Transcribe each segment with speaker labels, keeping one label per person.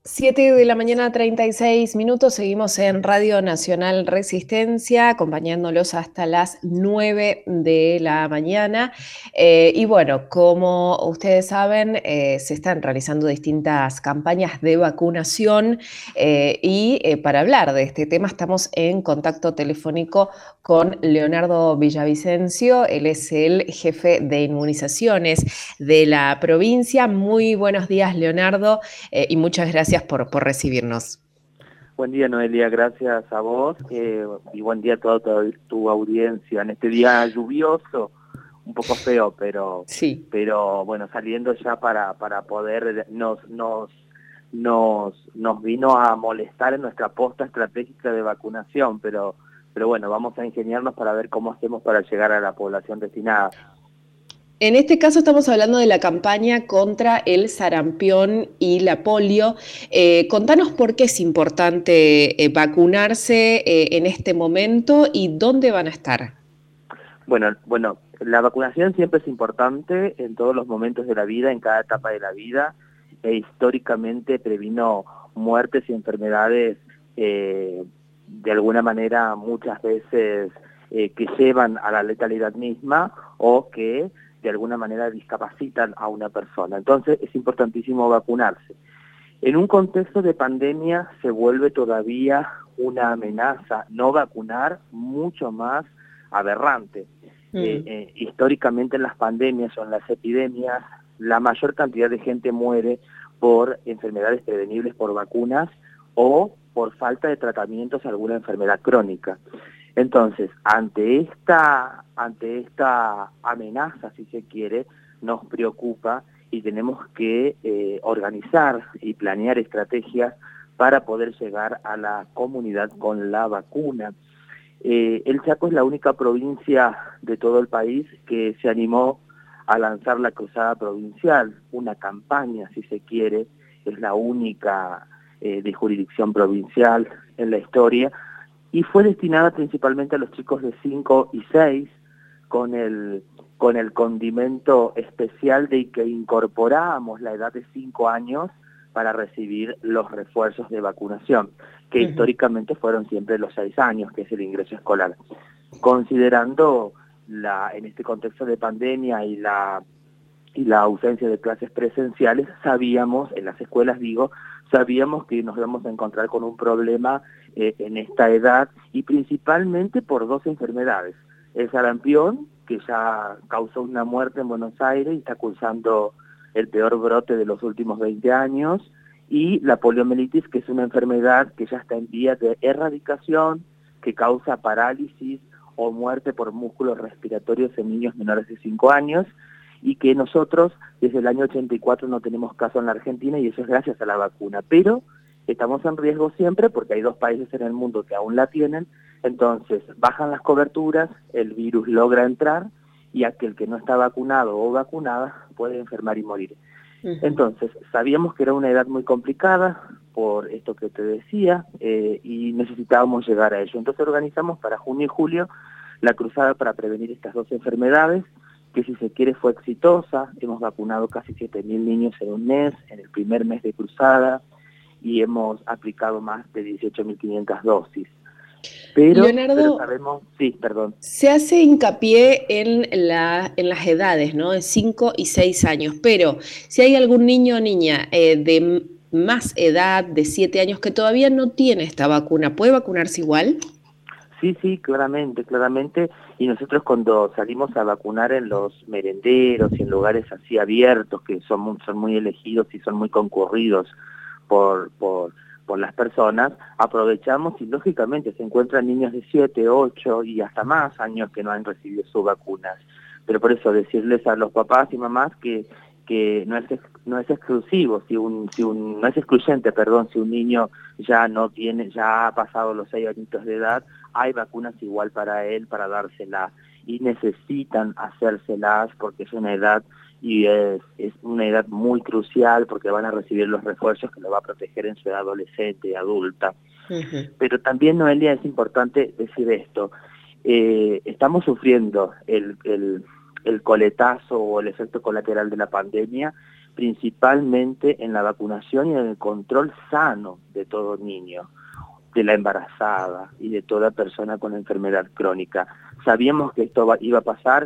Speaker 1: 7 de la mañana, 36 minutos. Seguimos en Radio Nacional Resistencia, acompañándolos hasta las 9 de la mañana. Y bueno, como ustedes saben, se están realizando distintas campañas de vacunación y para hablar de este tema estamos en contacto telefónico con Leonardo Villavicencio. Él es el jefe de inmunizaciones de la provincia. Muy buenos días, Leonardo. Y muchas gracias por recibirnos.
Speaker 2: Buen día, Noelia, gracias a vos y buen día a toda tu audiencia. En este día lluvioso, un poco feo,
Speaker 1: Sí.
Speaker 2: pero bueno, saliendo ya para poder, nos vino a molestar en nuestra posta estratégica de vacunación, pero bueno, vamos a ingeniarnos para ver cómo hacemos para llegar a la población destinada.
Speaker 1: En este caso estamos hablando de la campaña contra el sarampión y la polio. Contanos por qué es importante vacunarse en este momento y dónde van a estar.
Speaker 2: Bueno, la vacunación siempre es importante en todos los momentos de la vida, en cada etapa de la vida, e históricamente previno muertes y enfermedades de alguna manera muchas veces que llevan a la letalidad misma o que de alguna manera discapacitan a una persona. Entonces es importantísimo vacunarse. En un contexto de pandemia se vuelve todavía una amenaza no vacunar mucho más aberrante. Históricamente en las pandemias o en las epidemias, la mayor cantidad de gente muere por enfermedades prevenibles por vacunas o por falta de tratamientos a alguna enfermedad crónica. Entonces, ante esta amenaza, si se quiere, nos preocupa y tenemos que organizar y planear estrategias para poder llegar a la comunidad con la vacuna. El Chaco es la única provincia de todo el país que se animó a lanzar la cruzada provincial, una campaña, si se quiere, es la única de jurisdicción provincial en la historia, y fue destinada principalmente a los chicos de 5 y 6, con el condimento especial de que incorporamos la edad de 5 años para recibir los refuerzos de vacunación, que históricamente fueron siempre los 6 años, que es el ingreso escolar. Considerando en este contexto de pandemia y la ausencia de clases presenciales, sabíamos, en las escuelas digo, sabíamos que nos íbamos a encontrar con un problema en esta edad y principalmente por dos enfermedades. El sarampión, que ya causó una muerte en Buenos Aires y está causando el peor brote de los últimos 20 años, y la poliomielitis, que es una enfermedad que ya está en vías de erradicación, que causa parálisis o muerte por músculos respiratorios en niños menores de 5 años, y que nosotros desde el año 84 no tenemos caso en la Argentina, y eso es gracias a la vacuna. Pero estamos en riesgo siempre porque hay 2 países en el mundo que aún la tienen, entonces bajan las coberturas, el virus logra entrar y aquel que no está vacunado o vacunada puede enfermar y morir. Entonces, sabíamos que era una edad muy complicada por esto que te decía y necesitábamos llegar a ello. Entonces organizamos para junio y julio la cruzada para prevenir estas 2 enfermedades, que si se quiere fue exitosa. Hemos vacunado casi 7.000 niños en un mes, en el primer mes de cruzada, y hemos aplicado más de 18.500 dosis. Pero
Speaker 1: Leonardo,
Speaker 2: sabemos, sí, perdón.
Speaker 1: se hace hincapié en las edades, ¿no? De 5 y 6 años, pero si hay algún niño o niña de más edad, de 7 años, que todavía no tiene esta vacuna, ¿puede vacunarse igual?
Speaker 2: Sí, claramente, y nosotros cuando salimos a vacunar en los merenderos y en lugares así abiertos, que son muy elegidos y son muy concurridos por las personas, aprovechamos y lógicamente se encuentran niños de 7, 8 y hasta más años que no han recibido sus vacunas. Pero por eso decirles a los papás y mamás que no es exclusivo, no es excluyente, perdón, si un niño ya ha pasado los 6 añitos de edad, hay vacunas igual para él, para dársela, y necesitan hacérselas porque es una edad y es una edad muy crucial porque van a recibir los refuerzos que lo va a proteger en su edad adolescente y adulta. Pero también, Noelia, es importante decir esto, estamos sufriendo el coletazo o el efecto colateral de la pandemia, principalmente en la vacunación y en el control sano de todo niño, de la embarazada y de toda persona con enfermedad crónica. Sabíamos que esto iba a pasar,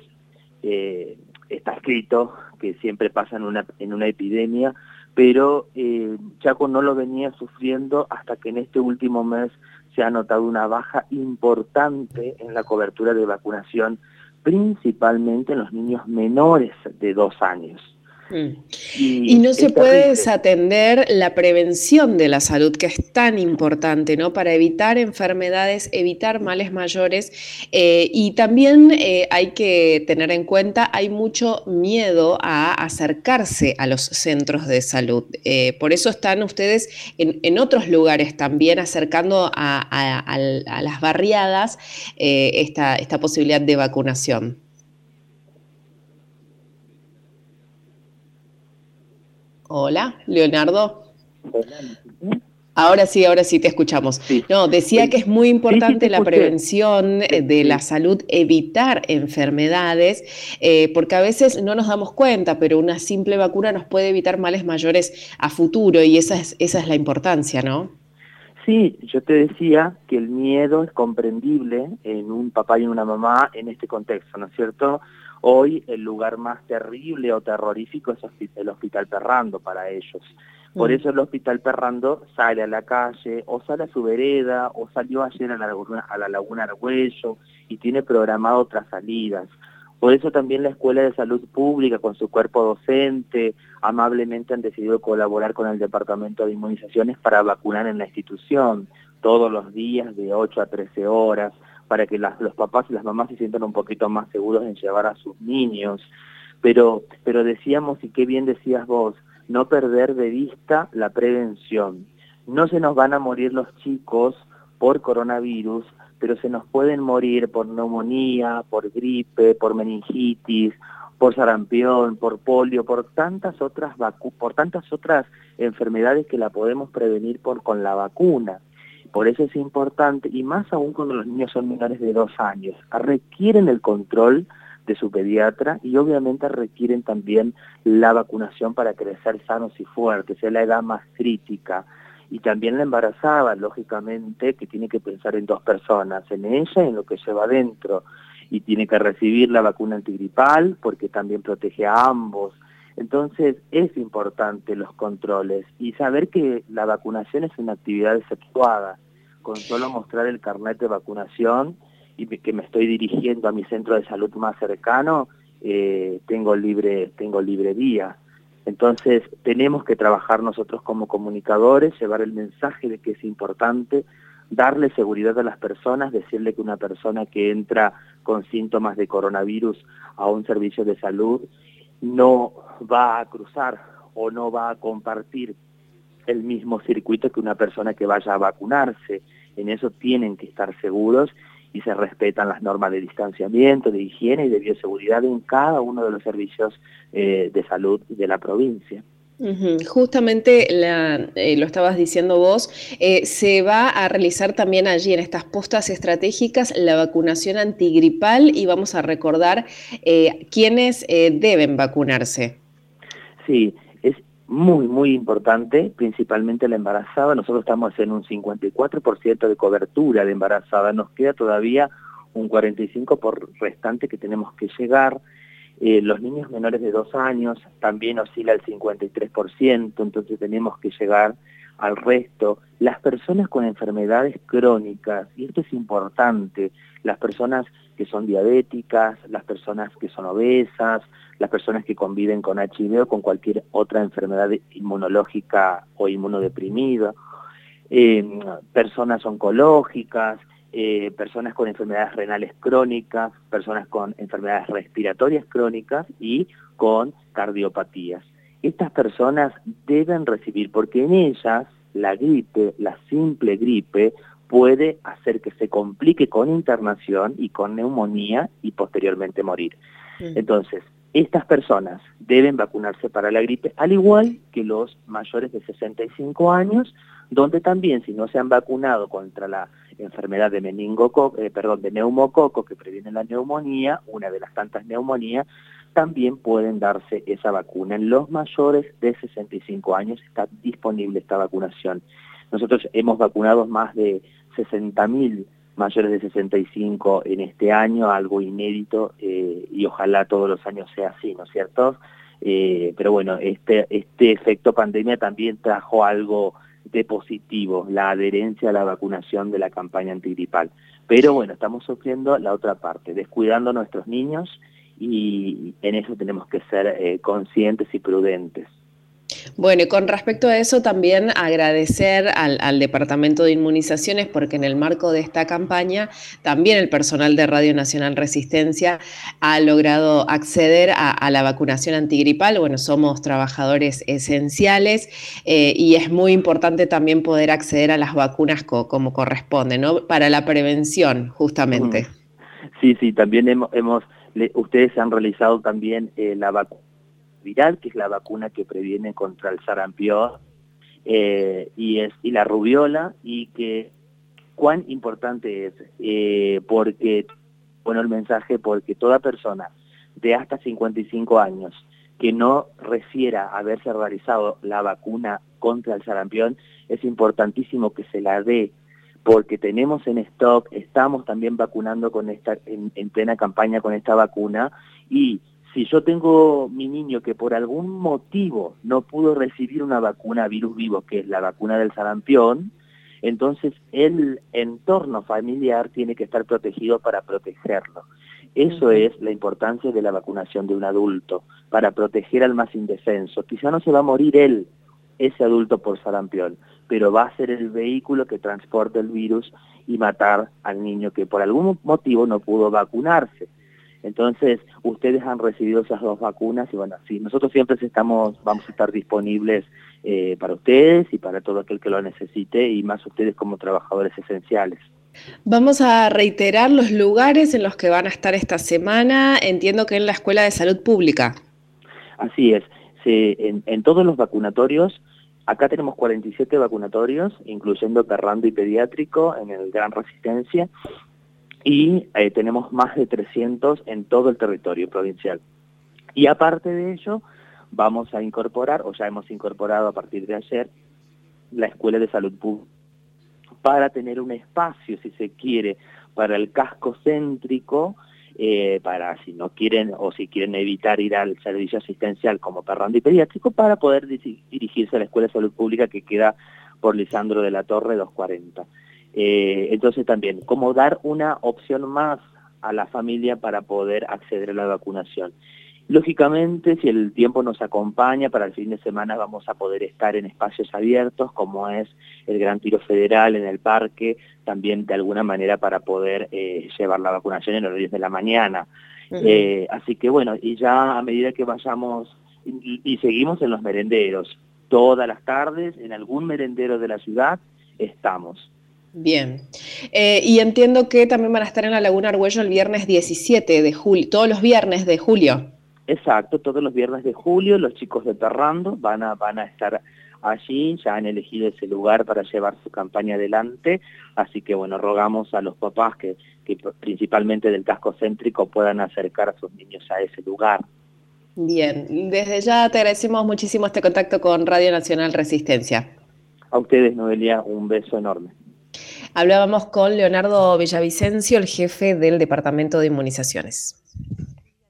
Speaker 2: está escrito que siempre pasa en una epidemia, pero Chaco no lo venía sufriendo hasta que en este último mes se ha notado una baja importante en la cobertura de vacunación, principalmente en los niños menores de 2 años.
Speaker 1: Y no se puede
Speaker 2: terrible.
Speaker 1: desatender la prevención de la salud, que es tan importante, ¿no? Para evitar enfermedades, evitar males mayores. Y también hay que tener en cuenta, hay mucho miedo a acercarse a los centros de salud. Por eso están ustedes en otros lugares también acercando a las barriadas esta posibilidad de vacunación. Hola, Leonardo. Ahora sí te escuchamos.
Speaker 2: Sí.
Speaker 1: No, decía que es muy importante la prevención de la
Speaker 2: Sí.
Speaker 1: salud, evitar enfermedades, porque a veces no nos damos cuenta, pero una simple vacuna nos puede evitar males mayores a futuro y esa es la importancia, ¿no?
Speaker 2: Sí, yo te decía que el miedo es comprendible en un papá y una mamá en este contexto, ¿no es cierto? Hoy el lugar más terrible o terrorífico es el Hospital Perrando para ellos. Por eso el Hospital Perrando sale a la calle, o sale a su vereda, o salió ayer a la Laguna Argüello, y tiene programado otras salidas. Por eso también la Escuela de Salud Pública, con su cuerpo docente, amablemente han decidido colaborar con el Departamento de Inmunizaciones para vacunar en la institución, todos los días de 8 a 13 horas, para que los papás y las mamás se sientan un poquito más seguros en llevar a sus niños. Pero decíamos, y qué bien decías vos, no perder de vista la prevención. No se nos van a morir los chicos por coronavirus, pero se nos pueden morir por neumonía, por gripe, por meningitis, por sarampión, por polio, por tantas otras enfermedades que la podemos prevenir con la vacuna. Por eso es importante, y más aún cuando los niños son menores de 2 años, requieren el control de su pediatra y obviamente requieren también la vacunación para crecer sanos y fuertes, es la edad más crítica. Y también la embarazada, lógicamente, que tiene que pensar en 2 personas, en ella y en lo que lleva adentro, y tiene que recibir la vacuna antigripal porque también protege a ambos. Entonces es importante los controles y saber que la vacunación es una actividad efectuada. Con solo mostrar el carnet de vacunación y que me estoy dirigiendo a mi centro de salud más cercano, tengo libre vía. Entonces tenemos que trabajar nosotros como comunicadores, llevar el mensaje de que es importante, darle seguridad a las personas, decirle que una persona que entra con síntomas de coronavirus a un servicio de salud no va a cruzar o no va a compartir el mismo circuito que una persona que vaya a vacunarse. En eso tienen que estar seguros y se respetan las normas de distanciamiento, de higiene y de bioseguridad en cada uno de los servicios de salud de la provincia.
Speaker 1: Justamente lo estabas diciendo vos, se va a realizar también allí en estas postas estratégicas la vacunación antigripal y vamos a recordar quiénes deben vacunarse.
Speaker 2: Sí, es muy importante, principalmente la embarazada. Nosotros estamos en un 54% de cobertura de embarazada, nos queda todavía un 45% restante que tenemos que llegar. Los niños menores de 2 años también oscila el 53%, entonces tenemos que llegar al resto. Las personas con enfermedades crónicas, y esto es importante, las personas que son diabéticas, las personas que son obesas, las personas que conviven con HIV o con cualquier otra enfermedad inmunológica o inmunodeprimida, personas oncológicas, personas con enfermedades renales crónicas, personas con enfermedades respiratorias crónicas y con cardiopatías. Estas personas deben recibir, porque en ellas la gripe, la simple gripe, puede hacer que se complique con internación y con neumonía y posteriormente morir. Entonces, estas personas deben vacunarse para la gripe, al igual que los mayores de 65 años, donde también si no se han vacunado contra la enfermedad de de neumococo que previene la neumonía, una de las tantas neumonías, también pueden darse esa vacuna. En los mayores de 65 años está disponible esta vacunación. Nosotros hemos vacunado más de 60.000 mayores de 65 en este año, algo inédito, y ojalá todos los años sea así, ¿no es cierto? Pero bueno, este efecto pandemia también trajo algo de positivo, la adherencia a la vacunación de la campaña antigripal. Pero bueno, estamos sufriendo la otra parte, descuidando a nuestros niños, y en eso tenemos que ser conscientes y prudentes.
Speaker 1: Bueno, y con respecto a eso también agradecer al Departamento de Inmunizaciones, porque en el marco de esta campaña también el personal de Radio Nacional Resistencia ha logrado acceder a la vacunación antigripal. Bueno, somos trabajadores esenciales, y es muy importante también poder acceder a las vacunas como corresponde, ¿no? Para la prevención, justamente.
Speaker 2: Sí, también ustedes han realizado también la vacuna viral, que es la vacuna que previene contra el sarampión, y la rubiola, y que cuán importante es, porque, bueno, el mensaje, porque toda persona de hasta 55 años que no refiera haberse realizado la vacuna contra el sarampión, es importantísimo que se la dé, porque tenemos en stock, estamos también vacunando en plena campaña con esta vacuna, y si yo tengo mi niño que por algún motivo no pudo recibir una vacuna virus vivo, que es la vacuna del sarampión, entonces el entorno familiar tiene que estar protegido para protegerlo. Eso es la importancia de la vacunación de un adulto, para proteger al más indefenso. Quizá no se va a morir ese adulto por sarampión, pero va a ser el vehículo que transporte el virus y matar al niño que por algún motivo no pudo vacunarse. Entonces, ustedes han recibido esas dos vacunas y bueno, sí, nosotros siempre vamos a estar disponibles para ustedes y para todo aquel que lo necesite, y más ustedes como trabajadores esenciales.
Speaker 1: Vamos a reiterar los lugares en los que van a estar esta semana. Entiendo que en la Escuela de Salud Pública.
Speaker 2: Así es, en todos los vacunatorios, acá tenemos 47 vacunatorios, incluyendo Perrando y Pediátrico en el Gran Resistencia, y tenemos más de 300 en todo el territorio provincial. Y aparte de ello, vamos a incorporar, o ya hemos incorporado a partir de ayer, la Escuela de Salud Pública, para tener un espacio, si se quiere, para el casco céntrico, para si no quieren o si quieren evitar ir al servicio asistencial como Perrando y Pediátrico, para poder dirigirse a la Escuela de Salud Pública que queda por Lisandro de la Torre 240. Entonces también, como dar una opción más a la familia para poder acceder a la vacunación. Lógicamente, si el tiempo nos acompaña, para el fin de semana vamos a poder estar en espacios abiertos, como es el Gran Tiro Federal en el parque, también de alguna manera para poder llevar la vacunación en horarios de la mañana. Así que bueno, y ya a medida que vayamos, y seguimos en los merenderos, todas las tardes, en algún merendero de la ciudad, estamos.
Speaker 1: Bien. Y entiendo que también van a estar en la Laguna Argüello el viernes 17 de julio, todos los viernes de julio.
Speaker 2: Exacto, todos los viernes de julio los chicos de Perrando van a estar allí, ya han elegido ese lugar para llevar su campaña adelante, así que bueno, rogamos a los papás que principalmente del casco céntrico puedan acercar a sus niños a ese lugar.
Speaker 1: Bien, desde ya te agradecemos muchísimo este contacto con Radio Nacional Resistencia.
Speaker 2: A ustedes, Noelia, un beso enorme.
Speaker 1: Hablábamos con Leonardo Villavicencio, el jefe del Departamento de Inmunizaciones.